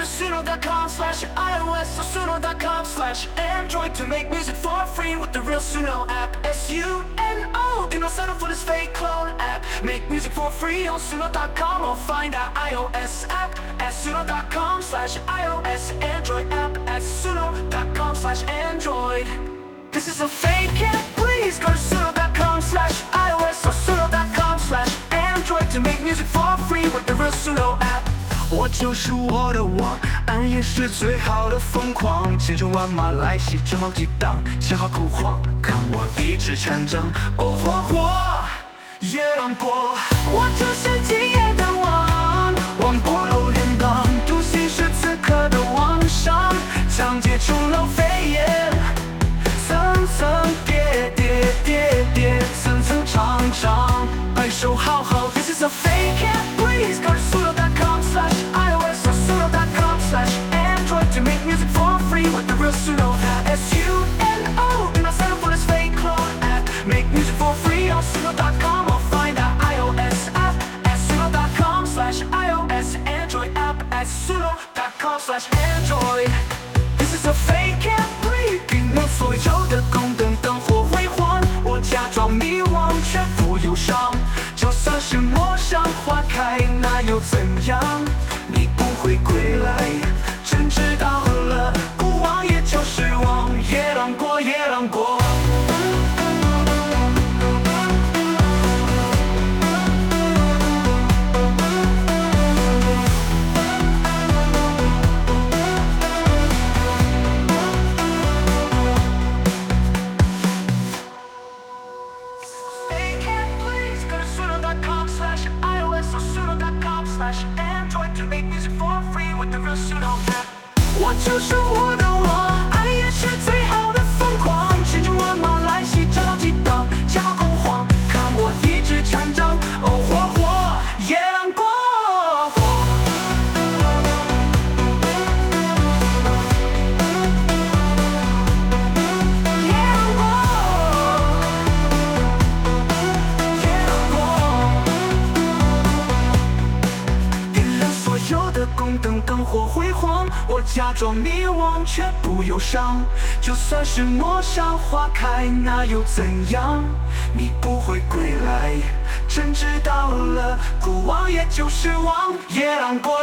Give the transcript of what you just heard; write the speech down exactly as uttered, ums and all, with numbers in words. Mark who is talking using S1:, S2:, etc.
S1: to suno dot com slash iOS or suno dot com slash Android to make music for free with the real Suno app. S U N O. Do not sign up for this fake clone app. Make music for free on suno dot com or find our iOS app at suno dot com slash iOS, Android app at suno dot com slash Android. This is a fake app. Please go to suno dot com slash iOS or suno dot com slash Android to make music for free with the real Suno app. 我就是我的我，暗夜是最好的疯狂，千军万马来袭，正好激荡，恰好口慌，看我一直成长，哦火火，夜郎过，我就是今夜的王，王国楼连荡，独行是此刻的王上，长街出楼飞燕，层层叠叠叠叠，层层长长，白手好好 ，This is a fake app, please go to suno dot com slash iOS or suno dot com slash Android to make music for free with the real Suno app. S U N O. Do not sign up for this fake clone app. Make music for free on suno dot com or find our iOS app at suno dot com slash iOS, Android app at suno dot com slash Android. This is a fake app, please. 并能所有的宫灯灯火辉煌，我假装迷惘，却不忧伤。就算是陌上花开，那又怎样？你不会归来，真知道了，古往也就是往，夜郎过，夜郎过。Android to make music for free with the real Suno app. 我就是我的我，爱也是最好的疯狂，千军万马来袭，正好激荡，恰好口慌，看我一直成长，哦火火，夜郎过。宫灯灯火辉煌，我假装迷惘，却不忧伤。就算是陌上花开，那又怎样？你不会归来，真知道了，古往也就是往，夜郎过。